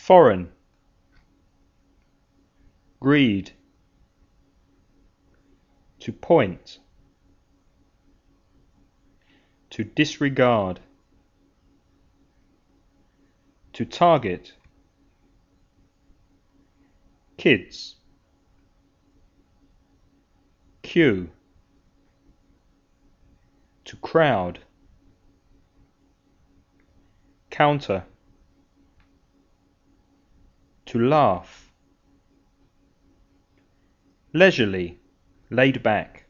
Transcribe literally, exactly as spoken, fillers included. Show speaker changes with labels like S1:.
S1: foreign, greed, to point, to disregard, to target, kids, queue, to crowd, counter, to laugh, leisurely, laid back,